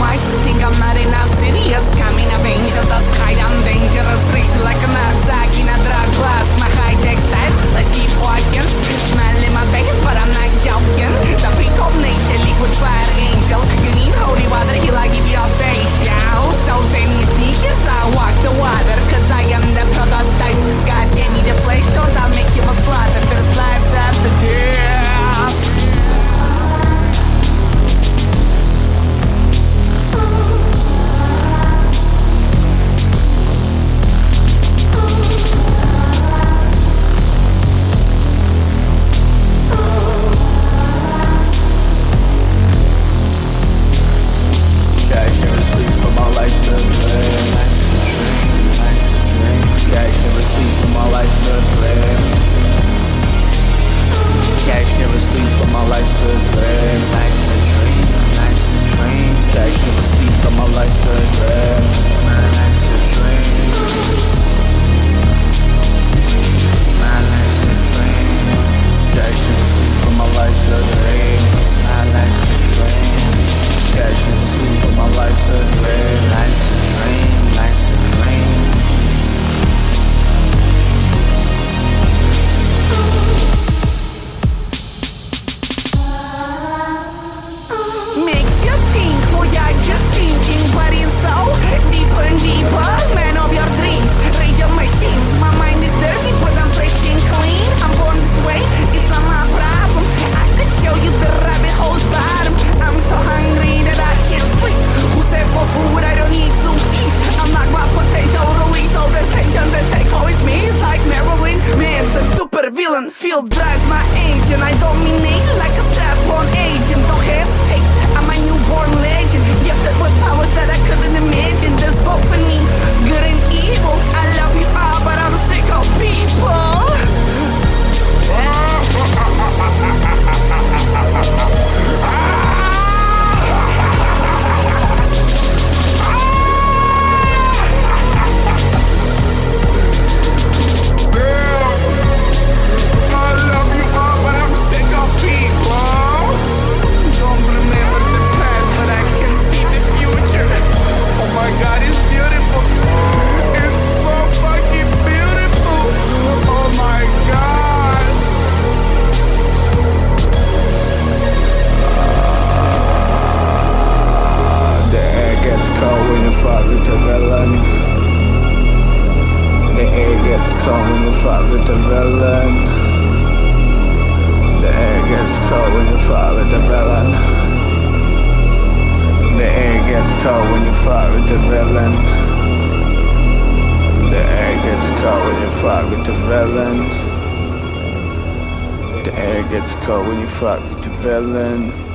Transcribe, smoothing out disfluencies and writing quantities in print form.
much. Think I'm not enough serious. Coming of angel, dust hide, I'm dangerous. Rich like a knapsack in a drug glass. My high-tech style, like Steve Hawkins. Smelling my face, but I'm not joking. The freak of nature, liquid fire angel. You need holy water, he'll give you a facial. So send me sneakers, I walk the water. Cause I am the prototype. God gave me the flesh, so that make you a slut. And there's life after death. Field drives my engine, I dominate like a strap-on agent. Don't hesitate, I'm a newborn legend, gifted with powers that I couldn't imagine. There's both in me, good and evil. I love you all, but I'm sick of people. The air gets cold when you fuck with the villain. The air gets cold when you fuck with the villain. The air gets cold when you fuck with the villain. The air gets cold when you fuck with the villain. The air gets cold when you fuck with the villain.